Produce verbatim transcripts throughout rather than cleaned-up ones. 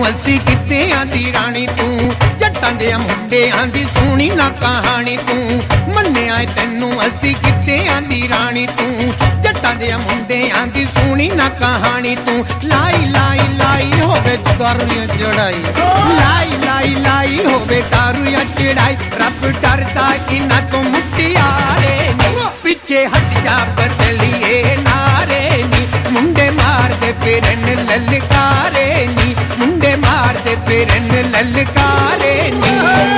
अस्सी कित्तियां दी रानी तू, जट्टां दे मुंडियां दी सोहनी ना कहानी तू। मन्निया तैनू अस्सी कित्तियां दी रानी तू, जट्टां दे मुंडियां दी सोहनी ना कहानी तू। लाई लाई लाई होवे दारू या चढ़ाई, लाई लाई लाई होवे दारू या चढ़ाई। रब डरदा इन्हां तो मुटियारे नी, पिछे हट जा बदलिए नारे नी। मुंडे मार दे फिरन ललकारे नी, मुंडे मार दे फिरन ललकारे नी।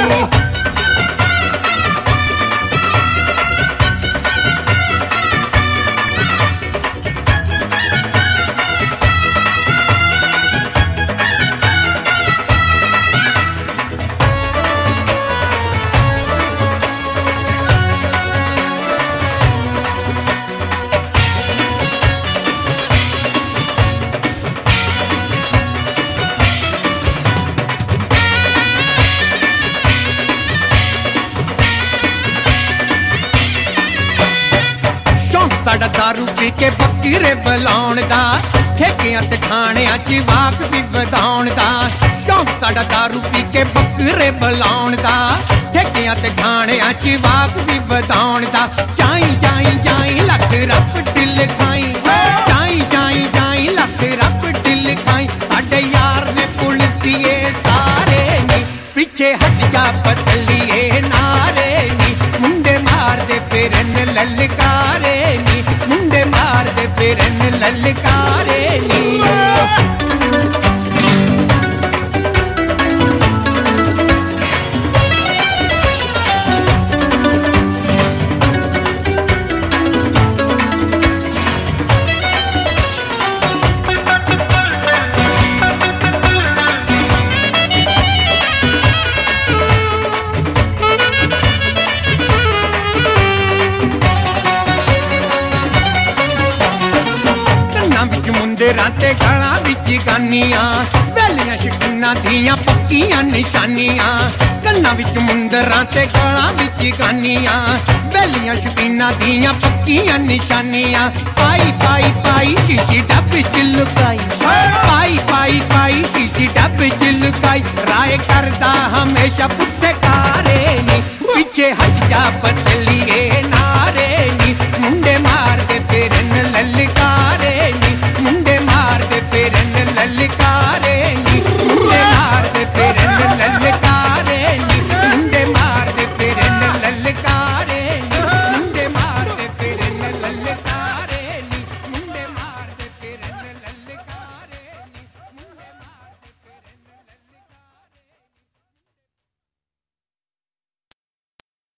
साडा दारू पी के फकीरे बुलाउण दा, ठेकियां ते ठाणियां च वाक भी वधाउण दा। शौक साडा दारू पी के फकीरे बुलाउण दा, ठेकियां ते ठाणियां च वाक भी वधाउण दा। जाई जाई जाई लख रब दिल खाई, जाई जाई जाई लख रब दिल खाई। साडे यार ने पुलिसिए सारे नी, पिछे हट जा बदलिए नारे नी। मुंडे मार दे फिरन ललकारे नी, मुंडे मार दे फिरन ललकारे नी। मुंदरां ते गलां विच गानियां, बैलियां शकीनां दियां पक्कियां निशानियां। कन्नां विच मुंदरां ते गलां विच गानियां, बैलियां शकीनां दियां पक्कियां निशानियां। पाई पाई पाई शीशी डब्बे च लुकाई, पाई पाई पाई शीशी डब्बे च लुकाई। राय करदा हमेशा